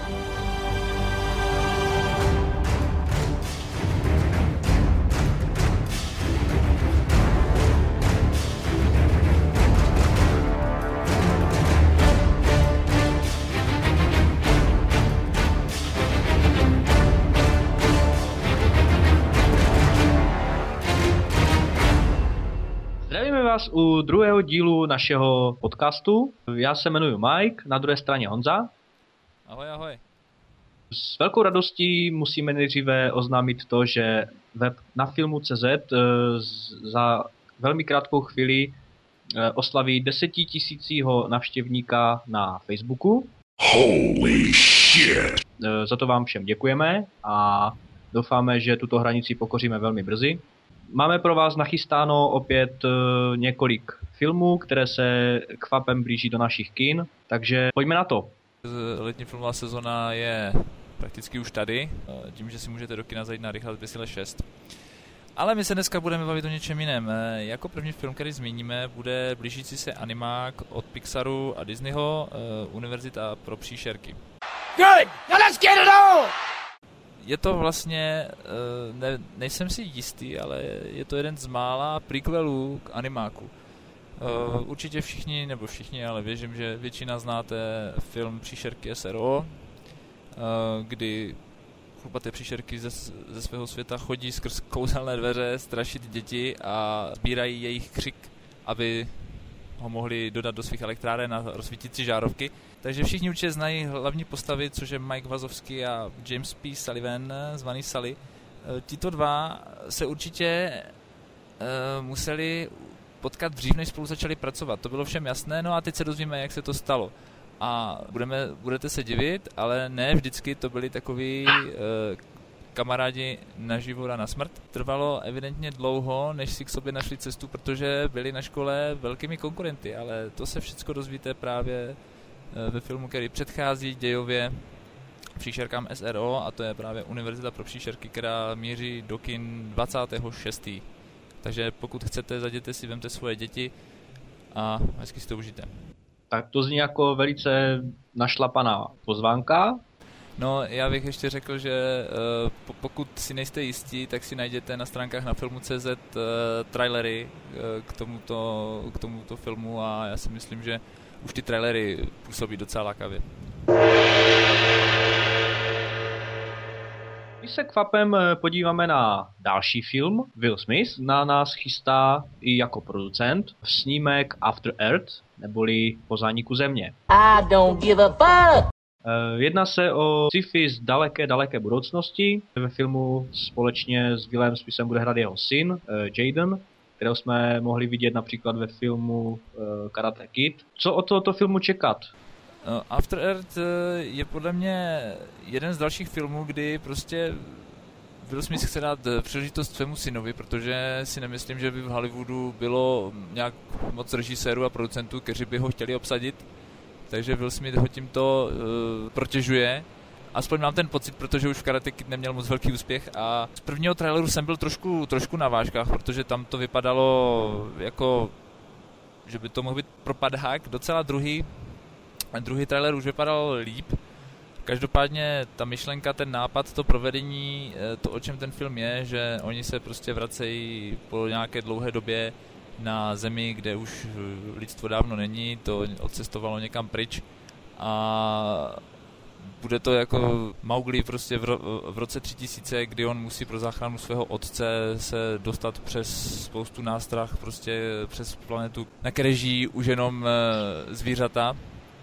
Zdravíme vás u druhého dílu našeho podcastu. Já se jmenuji Mike, na druhé straně Honza. Ahoj, ahoj. S velkou radostí musíme nejdříve oznámit to, že web na filmu.cz za velmi krátkou chvíli oslaví 10 000 navštěvníka na Facebooku. Holy shit! Za to vám všem děkujeme a doufáme, že tuto hranici pokoříme velmi brzy. Máme pro vás nachystáno opět několik filmů, které se kvapem blíží do našich kin, takže pojďme na to. Letní filmová sezona je prakticky už tady, tím, že si můžete do kina zajít na Rychle 206. Ale my se dneska budeme bavit o něčem jiném. Jako první film, který zmíníme, bude blížící se animák od Pixaru a Disneyho, Univerzita pro příšerky. Good! Now let's get it on! Je to vlastně, nejsem si jistý, ale je to jeden z mála prequelů k animáku. Určitě všichni, ale věřím, že většina znáte film Příšerky SRO, kdy chlupaté příšerky ze svého světa chodí skrz kouzelné dveře strašit děti a sbírají jejich křik, aby ho mohli dodat do svých elektráren a rozsvítit si žárovky. Takže všichni určitě znají hlavní postavy, což je Mike Wazowski a James P. Sullivan, zvaný Sully. Tito dva se určitě museli potkat dřív, než spolu začali pracovat. To bylo všem jasné, no a teď se dozvíme, jak se to stalo. A budete se divit, ale ne vždycky to byli takoví kamarádi na život a na smrt. Trvalo evidentně dlouho, než si k sobě našli cestu, protože byli na škole velkými konkurenty, ale to se všechno dozvíte právě ve filmu, který předchází dějově příšerkám SRO, a to je právě Univerzita pro příšerky, která míří do kin 26. Takže pokud chcete, zajděte si, vemte svoje děti a hezky si to užijte. Tak to zní jako velice našlapaná pozvánka. No, já bych ještě řekl, že pokud si nejste jistí, tak si najděte na stránkách na filmu.cz trailery k tomuto filmu a já si myslím, že už ty trailery působí docela lákavě. My se kvapem podíváme na další film. Will Smith na nás chystá i jako producent snímek After Earth, neboli Po zániku země. I don't give a fuck! Jedná se o sci-fi z daleké budoucnosti. Ve filmu společně s Willem Smithem bude hrát jeho syn Jaden, kterého jsme mohli vidět například ve filmu Karate Kid. Co od tohoto filmu čekat? After Earth je podle mě jeden z dalších filmů, kdy prostě Will Smith chce dát příležitost svému synovi, protože si nemyslím, že by v Hollywoodu bylo nějak moc režisérů a producentů, kteří by ho chtěli obsadit. Takže Will Smith ho tímto protěžuje. Aspoň mám ten pocit, protože už v Karate Kid neměl moc velký úspěch a z prvního traileru jsem byl trošku na vážkách, protože tam to vypadalo jako, že by to mohl být propadhák. Docela druhý trailer už vypadal líp. Každopádně ta myšlenka, ten nápad, to provedení, to, o čem ten film je, že oni se prostě vracejí po nějaké dlouhé době na zemi, kde už lidstvo dávno není, to odcestovalo někam pryč a bude to jako Mowgli prostě v roce 3000, kdy on musí pro záchranu svého otce se dostat přes spoustu nástrah prostě přes planetu, na které žijí už jenom zvířata.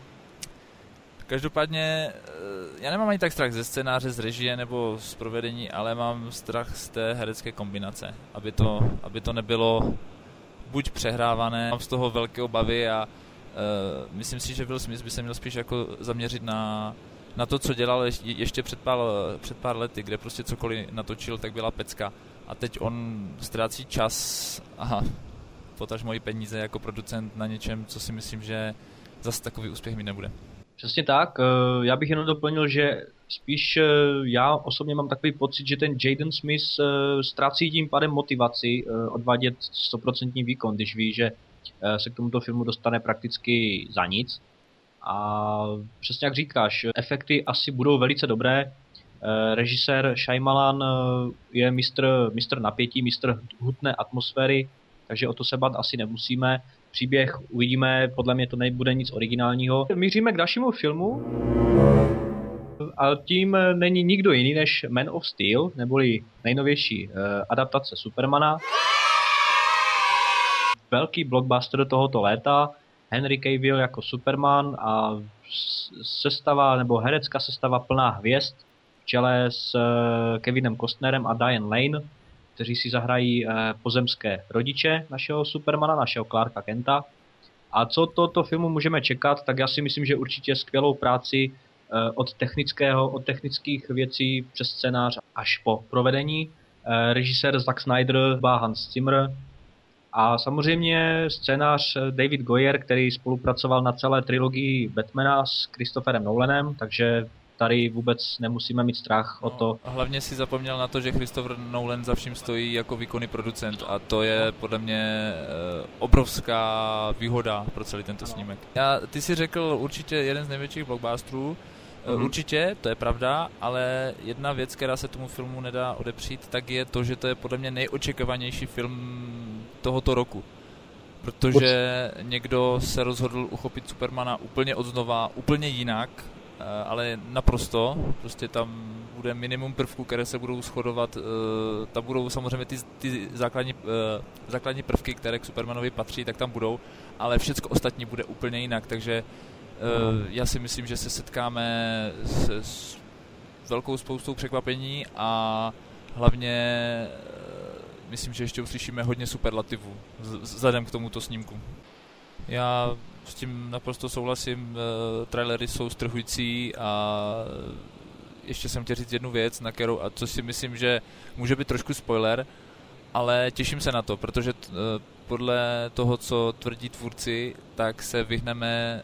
Každopádně já nemám ani tak strach ze scénáře, z režie nebo z provedení, ale mám strach z té herecké kombinace, aby to nebylo buď přehrávané, mám z toho velké obavy a myslím si, že Will Smith by se měl spíš jako zaměřit na to, co dělal ještě před pár lety, kde prostě cokoliv natočil, tak byla pecka. A teď on ztrácí čas a potažmo i peníze jako producent na něčem, co si myslím, že zase takový úspěch mít nebude. Přesně tak, já bych jenom doplnil, že spíš já osobně mám takový pocit, že ten Jaden Smith ztrácí tím pádem motivaci odvádět 100% výkon, když ví, že se k tomuto filmu dostane prakticky za nic. A přesně jak říkáš, efekty asi budou velice dobré. Režisér Shyamalan je mistr napětí, mistr hutné atmosféry, takže o to se bát asi nemusíme. Příběh uvidíme, podle mě to nebude nic originálního. Míříme k dalšímu filmu a tím není nikdo jiný než Man of Steel, neboli nejnovější adaptace Supermana. Velký blockbuster tohoto léta, Henry Cavill jako Superman a sestava nebo herecká sestava plná hvězd v čele s Kevinem Costnerem a Diane Lane, kteří si zahrají pozemské rodiče našeho Supermana, našeho Clarka Kenta. A co tohoto filmu můžeme čekat, tak já si myslím, že určitě skvělou práci od technických věcí přes scénář až po provedení. Režisér Zack Snyder, Hans Zimmer a samozřejmě scénář David Goyer, který spolupracoval na celé trilogii Batmana s Christopherem Nolanem, takže tady vůbec nemusíme mít strach o to. A hlavně si zapomněl na to, že Christopher Nolan za vším stojí jako výkonný producent a to je podle mě obrovská výhoda pro celý tento snímek. Ty si řekl určitě jeden z největších blockbusterů, určitě, to je pravda, ale jedna věc, která se tomu filmu nedá odepřít, tak je to, že to je podle mě nejočekávanější film tohoto roku. Protože někdo se rozhodl uchopit Supermana úplně odznova, úplně jinak, ale naprosto, prostě tam bude minimum prvků, které se budou shodovat, tam budou samozřejmě ty základní prvky, které k Supermanovi patří, tak tam budou, ale všecko ostatní bude úplně jinak, takže já si myslím, že se setkáme s velkou spoustou překvapení a hlavně myslím, že ještě uslyšíme hodně superlativů vzhledem k tomuto snímku. Já s tím naprosto souhlasím, trailery jsou strhující a ještě jsem chtěl říct jednu věc, na kterou, a co si myslím, že může být trošku spoiler, ale těším se na to, protože podle toho, co tvrdí tvůrci, tak se vyhneme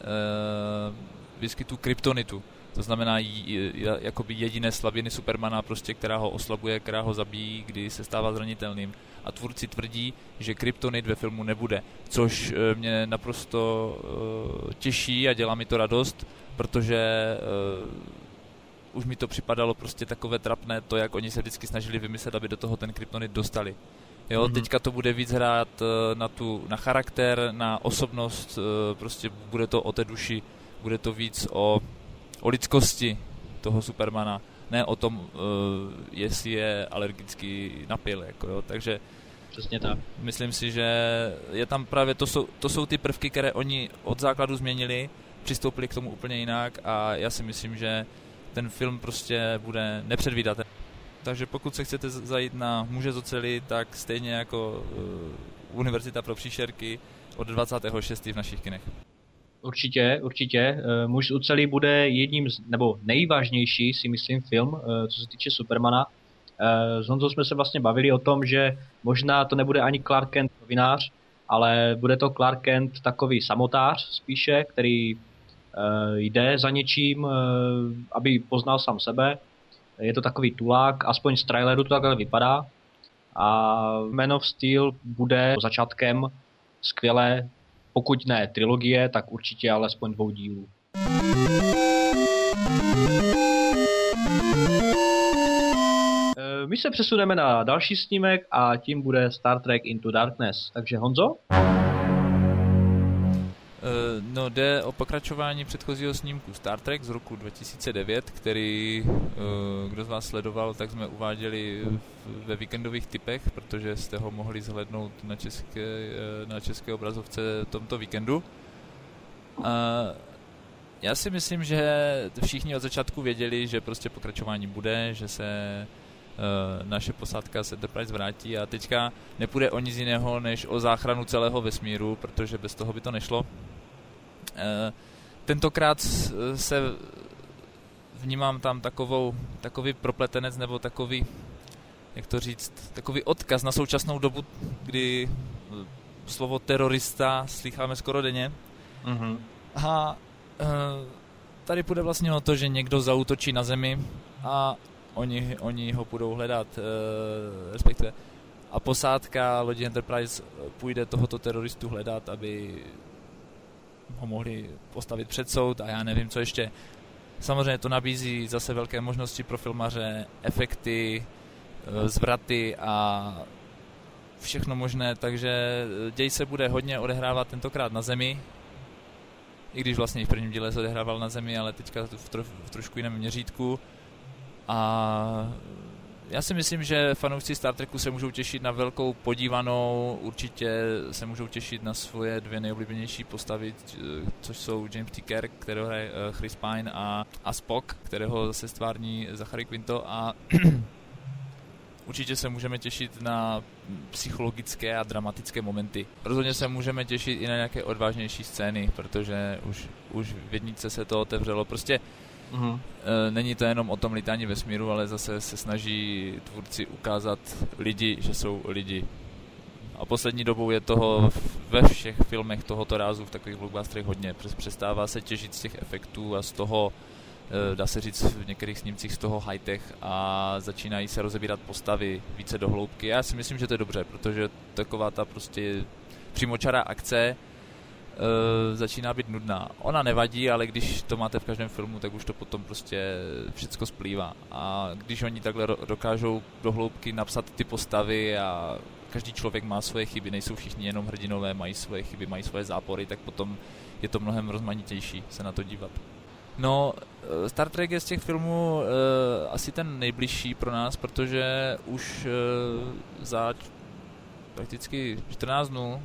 výskytu kryptonitu. To znamená jakoby jediné slabiny Supermana, prostě, která ho oslabuje, která ho zabíjí, kdy se stává zranitelným. A tvůrci tvrdí, že kryptonit ve filmu nebude, což mě naprosto těší a dělá mi to radost, protože už mi to připadalo prostě takové trapné, to, jak oni se vždycky snažili vymyslet, aby do toho ten kryptonit dostali. Jo, teďka to bude víc hrát na charakter, na osobnost, prostě bude to o té duši, bude to víc o lidskosti toho Supermana, ne o tom, jestli je alergický na pil, jako jo, takže přesně tak. Myslím si, že je tam právě, to jsou ty prvky, které oni od základu změnili, přistoupili k tomu úplně jinak a já si myslím, že ten film prostě bude nepředvídatelný. Takže pokud se chcete zajít na Muže z oceli, tak stejně jako Univerzita pro příšerky od 26. v našich kinech. Určitě. Muž z oceli bude jedním nebo nejvážnější, si myslím, film, co se týče Supermana. S Honzou jsme se vlastně bavili o tom, že možná to nebude ani Clark Kent novinář, ale bude to Clark Kent takový samotář spíše, který jde za něčím, aby poznal sám sebe. Je to takový tulák, aspoň z traileru to takhle vypadá. A Man of Steel bude začátkem skvělé, pokud ne trilogie, tak určitě alespoň 2 dílů. My se přesuneme na další snímek a tím bude Star Trek Into Darkness. Takže Honzo? No, jde o pokračování předchozího snímku Star Trek z roku 2009, který, kdo z vás sledoval, tak jsme uváděli ve víkendových tipech, protože jste ho mohli zhlédnout na české obrazovce tomto víkendu. Já si myslím, že všichni od začátku věděli, že prostě pokračování bude, že se naše posádka z Enterprise vrátí a teďka nepůjde o nic jiného, než o záchranu celého vesmíru, protože bez toho by to nešlo. Tentokrát se vnímám tam takový propletenec nebo takový, jak to říct, takový odkaz na současnou dobu, kdy slovo terorista slycháme skoro denně. Mm-hmm. A tady půjde vlastně o to, že někdo zaútočí na Zemi a oni ho budou hledat, respektive a posádka lodi Enterprise půjde tohoto teroristu hledat, aby ho mohli postavit před soud a já nevím, co ještě. Samozřejmě to nabízí zase velké možnosti pro filmaře, efekty, zvraty a všechno možné, takže děj se bude hodně odehrávat tentokrát na Zemi, i když vlastně v prvním díle se odehrával na Zemi, ale teďka v trošku jiném měřítku. A já si myslím, že fanoušci Star Treku se můžou těšit na velkou podívanou, určitě se můžou těšit na svoje dvě nejoblíbenější postavy, což jsou James T. Kirk, kterého hraje Chris Pine, a Spock, kterého zase stvární Zachary Quinto, a určitě se můžeme těšit na psychologické a dramatické momenty. Rozhodně se můžeme těšit i na nějaké odvážnější scény, protože už v jedničce se to otevřelo. Prostě není to jenom o tom lítání vesmíru, ale zase se snaží tvůrci ukázat lidi, že jsou lidi. A poslední dobou je toho ve všech filmech tohoto rázu, v takových blockbusterech hodně. Přestává se těžit z těch efektů a z toho, dá se říct v některých snímcích, z toho high-tech, a začínají se rozebírat postavy více do hloubky. Já si myslím, že to je dobře, protože taková ta prostě přímočará akce začíná být nudná. Ona nevadí, ale když to máte v každém filmu, tak už to potom prostě všecko splývá. A když oni takhle dokážou do hloubky napsat ty postavy a každý člověk má svoje chyby, nejsou všichni jenom hrdinové, mají svoje chyby, mají svoje zápory, tak potom je to mnohem rozmanitější se na to dívat. No, Star Trek je z těch filmů asi ten nejbližší pro nás, protože už za prakticky 14 dnů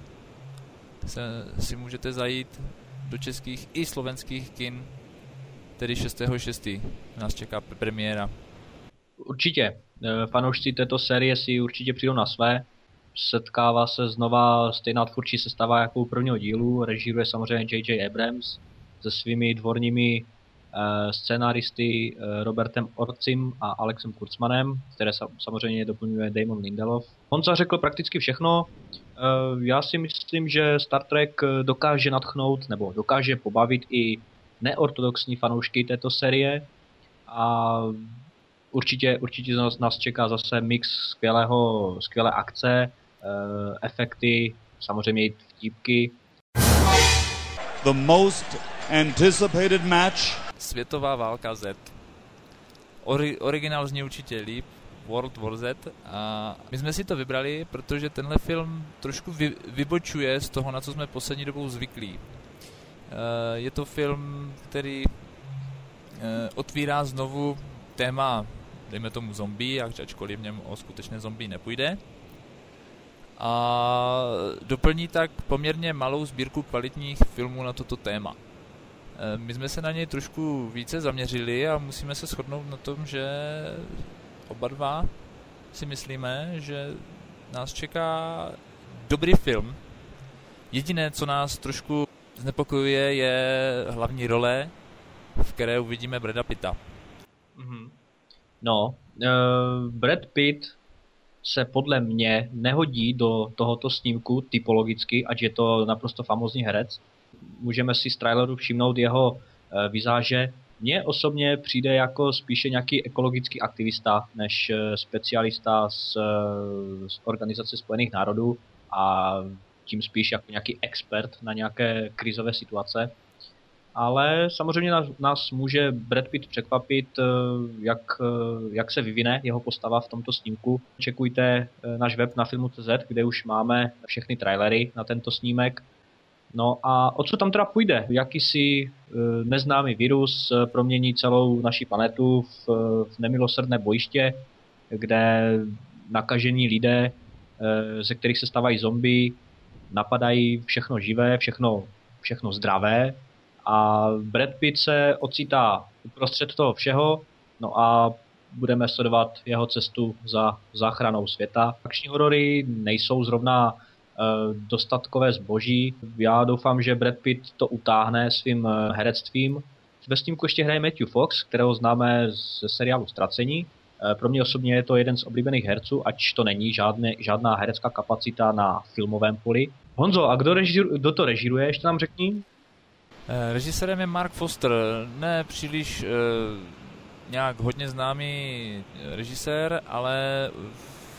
si můžete zajít do českých i slovenských kin, tedy 6.6. nás čeká premiéra. Určitě. Fanoušci této série si určitě přijdou na své. Setkává se znova stejná tvůrčí sestava jako u prvního dílu. Režíruje samozřejmě J.J. Abrams se svými dvorními scénáristy Robertem Orcim a Alexem Kurtzmanem, které samozřejmě doplňuje Damon Lindelof. Honza řekl prakticky všechno. Já si myslím, že Star Trek dokáže nadchnout nebo dokáže pobavit i neortodoxní fanoušky této série a určitě nás čeká zase mix skvělé akce, efekty, samozřejmě i vtípky. The most anticipated match. Světová válka Z. Originál zní určitě líp, World War Z, a my jsme si to vybrali, protože tenhle film trošku vybočuje z toho, na co jsme poslední dobou zvyklí. Je to film, který otvírá znovu téma, dejme tomu zombie, ačkoliv v něm o skutečné zombie nepůjde. A doplní tak poměrně malou sbírku kvalitních filmů na toto téma. My jsme se na něj trošku více zaměřili a musíme se shodnout na tom, že oba dva si myslíme, že nás čeká dobrý film. Jediné, co nás trošku znepokojuje, je hlavní role, v které uvidíme Brada Pitta. No, Brad Pitt se podle mě nehodí do tohoto snímku typologicky, ať je to naprosto famózní herec. Můžeme si z traileru všimnout jeho vizáže. Mně osobně přijde jako spíše nějaký ekologický aktivista, než specialista z Organizace spojených národů a tím spíš jako nějaký expert na nějaké krizové situace. Ale samozřejmě nás může Brad Pitt překvapit, jak se vyvine jeho postava v tomto snímku. Čekujte náš web na Filmu.cz, kde už máme všechny trailery na tento snímek. No a o co tam teda půjde? Jakýsi neznámý virus promění celou naši planetu v nemilosrdné bojiště, kde nakažení lidé, ze kterých se stávají zombie, napadají všechno živé, všechno zdravé. A Brad Pitt se ocitá uprostřed toho všeho, no a budeme sledovat jeho cestu za záchranou světa. Akční horory nejsou zrovna dostatkové zboží. Já doufám, že Brad Pitt to utáhne svým herectvím. Ve snímku ještě hraje Matthew Fox, kterého známe ze seriálu Ztracení. Pro mě osobně je to jeden z oblíbených herců, ač to není žádná herecká kapacita na filmovém poli. Honzo, a kdo to režíruje, ještě nám řekni? Režisérem je Mark Foster, ne příliš nějak hodně známý režisér, ale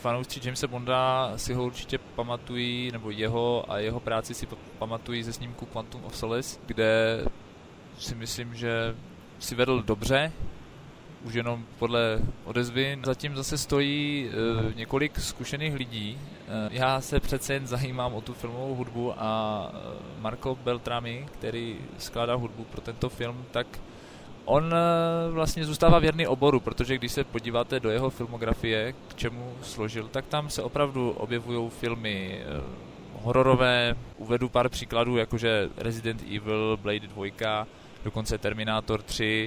fanoušci Jamesa Bonda si ho určitě pamatují, nebo jeho a jeho práci si pamatují ze snímku Quantum of Solace, kde si myslím, že si vedl dobře, už jenom podle odezvy. Zatím zase stojí několik zkušených lidí. Já se přece jen zajímám o tu filmovou hudbu a Marco Beltrami, který skládá hudbu pro tento film, tak on vlastně zůstává věrný oboru, protože když se podíváte do jeho filmografie, k čemu složil, tak tam se opravdu objevují filmy hororové. Uvedu pár příkladů, jakože Resident Evil, Blade 2, dokonce Terminator 3,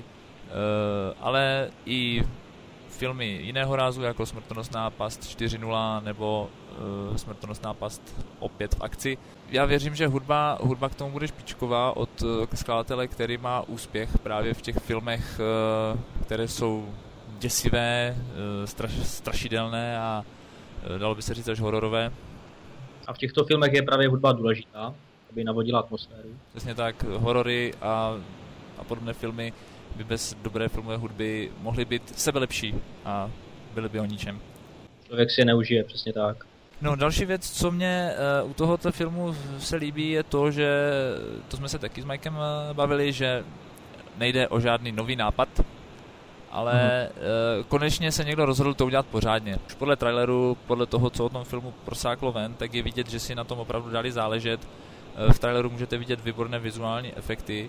ale i filmy jiného rázu, jako Smrtonosná past 4.0 nebo Smrtonosná past opět v akci. Já věřím, že hudba k tomu bude špičková od skladatele, který má úspěch právě v těch filmech, které jsou děsivé, strašidelné a dalo by se říct až hororové. A v těchto filmech je právě hudba důležitá, aby navodila atmosféru. Přesně tak, horory a podobné filmy by bez dobré filmové hudby mohly být sebelepší a byly by o ničem. Člověk si je neužije, přesně tak. No, další věc, co mě u tohoto filmu se líbí, je to, že to jsme se taky s Mikem bavili, že nejde o žádný nový nápad, ale konečně se někdo rozhodl to udělat pořádně. Už podle traileru, podle toho, co o tom filmu prosáklo ven, tak je vidět, že si na tom opravdu dali záležet. V traileru můžete vidět výborné vizuální efekty.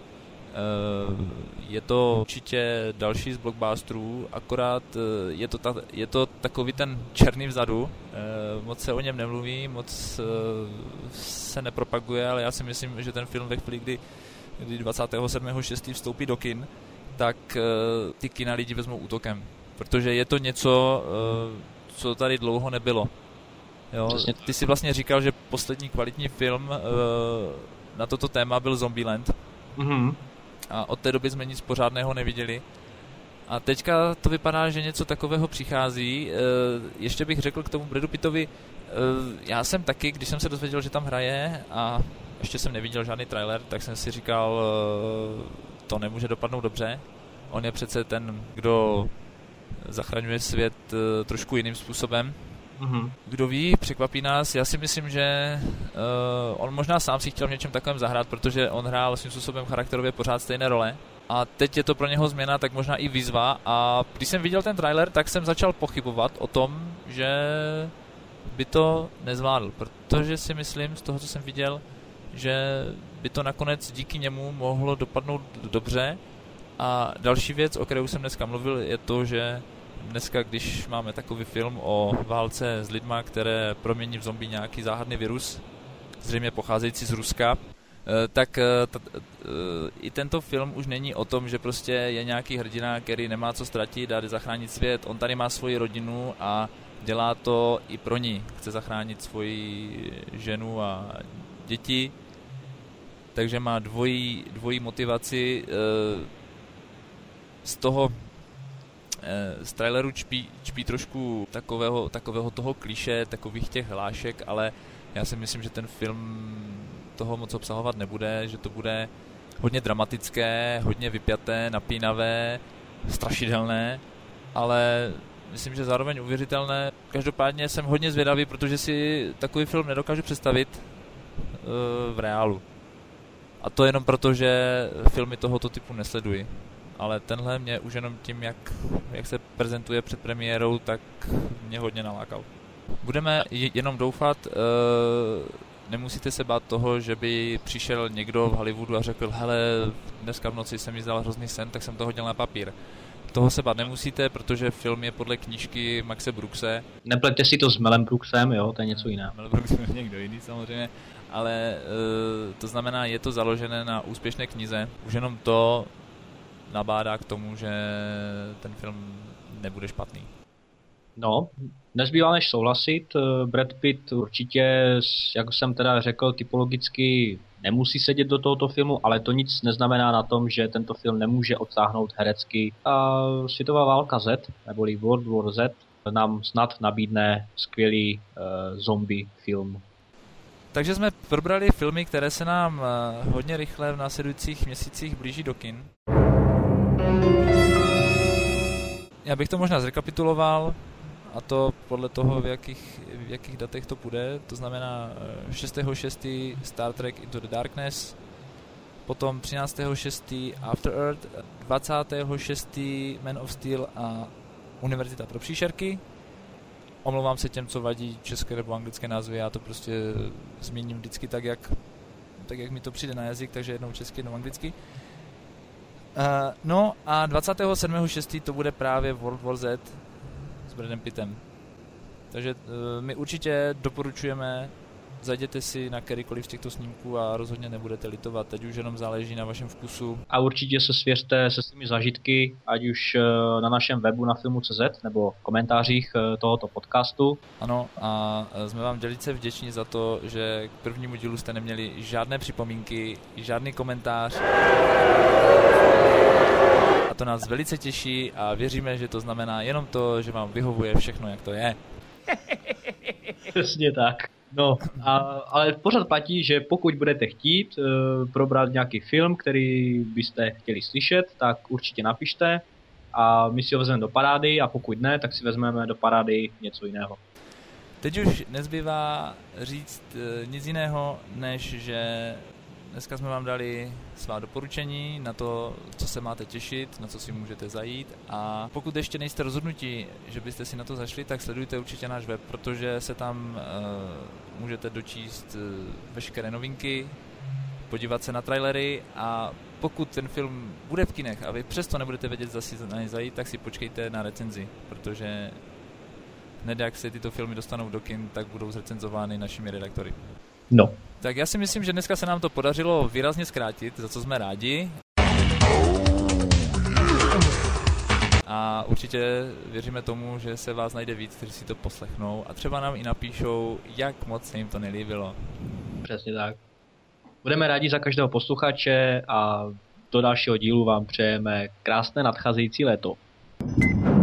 Je to určitě další z blockbusterů, akorát je to takový ten černý vzadu, moc se o něm nemluví, moc se nepropaguje, ale já si myslím, že ten film ve chvíli, kdy 27.6. vstoupí do kin, tak ty kina lidi vezmou útokem, protože je to něco, co tady dlouho nebylo. Jo? Ty si vlastně říkal, že poslední kvalitní film na toto téma byl Zombieland. Mhm. A od té doby jsme nic pořádného neviděli. A teďka to vypadá, že něco takového přichází. Ještě bych řekl k tomu Bradu Pittovi, já jsem taky, když jsem se dozvěděl, že tam hraje a ještě jsem neviděl žádný trailer, tak jsem si říkal, to nemůže dopadnout dobře. On je přece ten, kdo zachraňuje svět trošku jiným způsobem. Mm-hmm. Kdo ví, překvapí nás. Já si myslím, že on možná sám si chtěl v něčem takovém zahrát, protože on hrál svým způsobem charakterově pořád stejné role. A teď je to pro něho změna, tak možná i výzva. A když jsem viděl ten trailer, tak jsem začal pochybovat o tom, že by to nezvládl. Protože si myslím, z toho, co jsem viděl, že by to nakonec díky němu mohlo dopadnout dobře. A další věc, o které už jsem dneska mluvil, je to, že dneska, když máme takový film o válce s lidma, které promění v zombie nějaký záhadný virus, zřejmě pocházející z Ruska, tak i tento film už není o tom, že prostě je nějaký hrdina, který nemá co ztratit a jde zachránit svět. On tady má svoji rodinu a dělá to i pro ní. Chce zachránit svoji ženu a děti, takže má dvojí motivaci. Z traileru čpí trošku takového toho klišé, takových těch hlášek, ale já si myslím, že ten film toho moc obsahovat nebude, že to bude hodně dramatické, hodně vypjaté, napínavé, strašidelné, ale myslím, že zároveň uvěřitelné. Každopádně jsem hodně zvědavý, protože si takový film nedokážu představit v reálu. A to jenom proto, že filmy tohoto typu nesleduji. Ale tenhle mě už jenom tím, jak se prezentuje před premiérou, tak mě hodně nalákal. Budeme jenom doufat, nemusíte se bát toho, že by přišel někdo v Hollywoodu a řekl, hele, dneska v noci jsem mi zdal hrozný sen, tak jsem to hodil na papír. Toho se bát nemusíte, protože film je podle knížky Maxe Brookse. Nepleťte si to s Melem Brooksem, jo, to je něco jiného. Mel Brooks je někdo jiný samozřejmě, ale to znamená, je to založené na úspěšné knize. Už jenom to nabádá k tomu, že ten film nebude špatný. No, nezbývá než souhlasit. Brad Pitt určitě, jak jsem teda řekl, typologicky nemusí sedět do tohoto filmu, ale to nic neznamená na tom, že tento film nemůže odsáhnout herecky. A světová válka Z, neboli World War Z, nám snad nabídne skvělý zombie film. Takže jsme probrali filmy, které se nám hodně rychle v následujících měsících blíží do kin. Já bych to možná zrekapituloval. a to podle toho, v jakých datech to půjde. To znamená 6.6. Star Trek Into the Darkness, potom 13.6. After Earth, 26. Man of Steel a Univerzita pro příšerky. Omlouvám se těm, co vadí české nebo anglické názvy, já to prostě zmíním vždycky tak, jak mi to přijde na jazyk, takže jednou česky, jednou anglicky. No a 27.6. to bude právě World War Z s Bradem Pittem. Takže my určitě doporučujeme, zajděte si na kterýkoliv z těchto snímků a rozhodně nebudete litovat, teď už jenom záleží na vašem vkusu. A určitě se svěřte se svými zážitky, ať už na našem webu na filmu.cz nebo v komentářích tohoto podcastu. Ano, a jsme vám velice vděční za to, že k prvnímu dílu jste neměli žádné připomínky, žádný komentář. A to nás velice těší a věříme, že to znamená jenom to, že vám vyhovuje všechno, jak to je. Přesně tak. No, ale pořád platí, že pokud budete chtít probrat nějaký film, který byste chtěli slyšet, tak určitě napište a my si ho vezmeme do parády a pokud ne, tak si vezmeme do parády něco jiného. Teď už nezbývá říct nic jiného, než že dneska jsme vám dali svá doporučení na to, co se máte těšit, na co si můžete zajít a pokud ještě nejste rozhodnutí, že byste si na to zašli, tak sledujte určitě náš web, protože se tam můžete dočíst veškeré novinky, podívat se na trailery a pokud ten film bude v kinech a vy přesto nebudete vědět, zda si na ně zajít, tak si počkejte na recenzi, protože hned jak se tyto filmy dostanou do kin, tak budou zrecenzovány našimi redaktory. No. Tak já si myslím, že dneska se nám to podařilo výrazně zkrátit, za co jsme rádi. A určitě věříme tomu, že se vás najde víc, kteří si to poslechnou a třeba nám i napíšou, jak moc se jim to nelíbilo. Přesně tak. Budeme rádi za každého posluchače a do dalšího dílu vám přejeme krásné nadcházející léto.